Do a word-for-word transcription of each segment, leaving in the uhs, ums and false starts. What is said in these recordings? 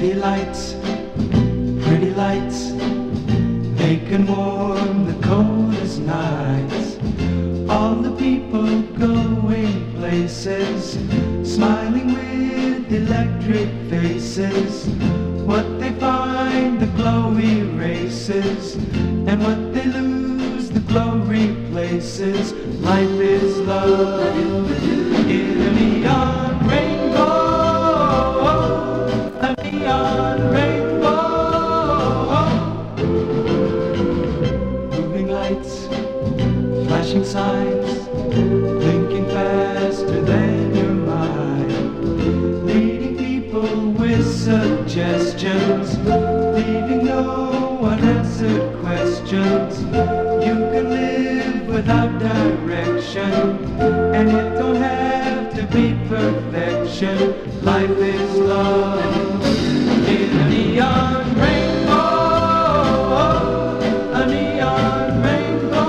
City lights, pretty lights, they can warm the coldest nights. All the people going places, smiling with electric faces. What they find, the glow erases, and what they lose, the glow replaces. Life is love in a neon rainbow, a neon rainbow. Moving lights, flashing signs, blinking faster than your mind, leading people with suggestions, leaving no unanswered questions. You can live without direction, and it don't have to be perfection. Life is love in a neon rainbow, a neon rainbow.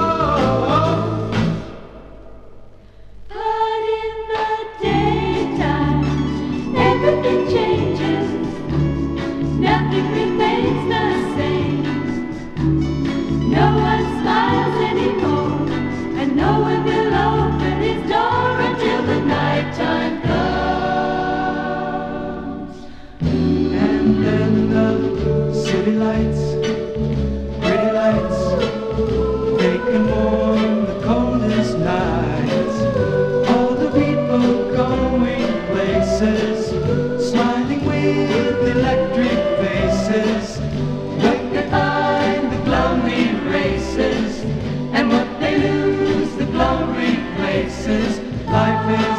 But in the daytime, everything changes, nothing remains the same. No one smiles anymore, and no one will open his door until the nighttime comes. And then the city lights, pretty lights, they can warm the coldest nights. All the people going places, smiling with electric faces. They can find the glory races, and what they lose, the glory places. Life is